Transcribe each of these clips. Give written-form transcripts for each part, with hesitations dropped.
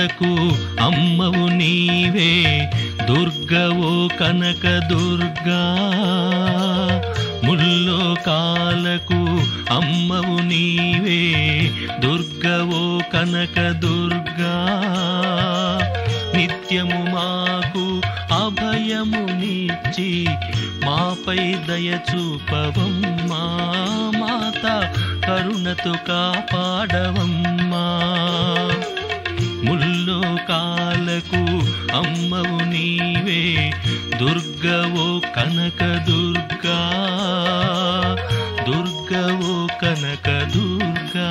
కాలకు అమ్మవు నీవే దుర్గవో కనక దుర్గా ముల్లోకాలకు అమ్మవు నీవే దుర్గవో కనక దుర్గా నిత్యము మాకు అభయమునిచ్చి మాపై దయ చూపవమ్మా మాత కరుణతో కాపాడవమ్మా ముల్లోకాలకు అమ్మవు నీవే దుర్గవో కనక దుర్గా దుర్గవో కనక దుర్గా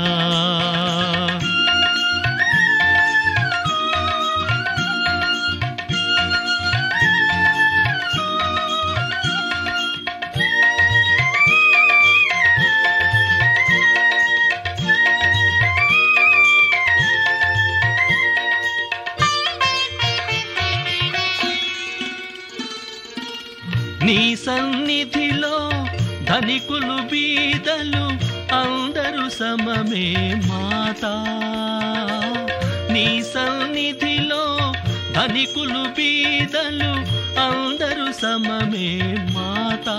నీ సన్నిధిలో ధనికులు బీదలు అందరూ సమమే మాతా నీ సన్నిధిలో ధనికులు బీదలు అందరూ సమమే మాతా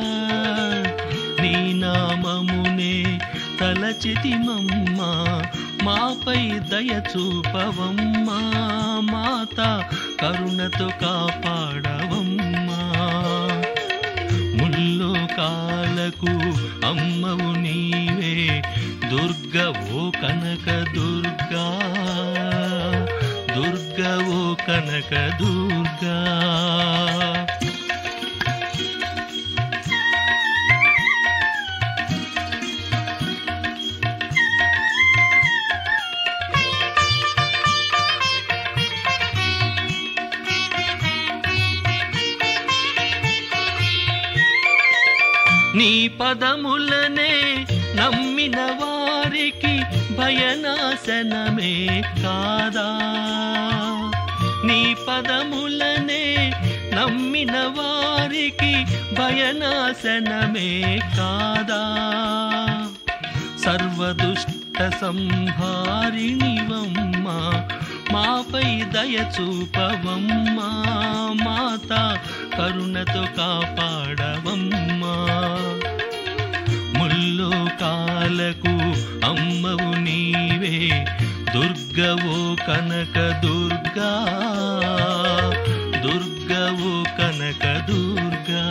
నీ నామమునే తలచితిమమ్మా మాపై దయ చూపవమ్మా మాత కరుణతో కాపాడవమ్మా ముల్లోకాలకు అమ్మవు నీవే దుర్గవో కనక దుర్గా దుర్గవో కనక దుర్గా నీ పదములనే నమ్మిన వారికి భయనాశనమే కాదా నీ పదములనే నమ్మిన వారికి భయనాశనమే కాదా సర్వదుష్ట సంహారిణివమ్మా మాపై దయ చూపవమ్మా మాత కరుణతో కాపాడవమ్మా ముల్లోకాలకు అమ్మవు నీవే దుర్గవో కనక దుర్గా దుర్గవో కనక దుర్గా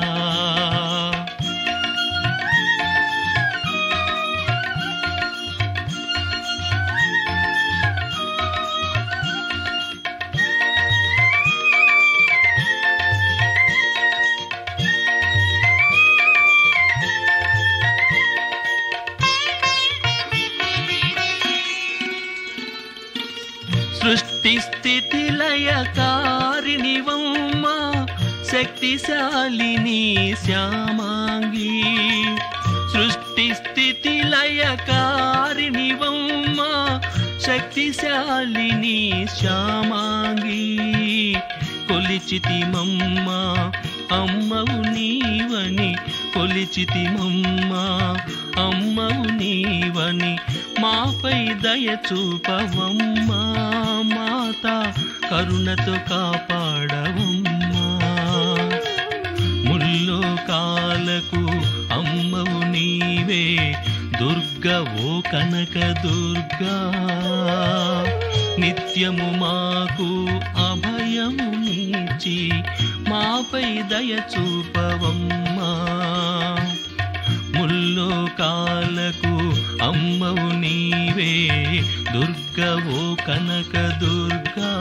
సృష్టి స్థితి లయకారిణివమ్మా శక్తిశాలిని శ్యామాంగి సృష్టి స్థితి లయకారిణివమ్మా శక్తిశాలిని శ్యామాంగి కొలిచితిమమ్మా అమ్మవు నీవని కొలిచితిమమ్మా అమ్మవు నీవని మాపై దయ చూపవమ్మా మాత కరుణతో కాపాడవమ్మా ముల్లోకాలకు అమ్మవు నీవే దుర్గవో కనక దుర్గా నిత్యము మాకు అభయమునిచ్చి మాపై దయ చూపవమ్మా ముల్లోకాలకు అమ్మవు నీవే దుర్గవో కనక దుర్గా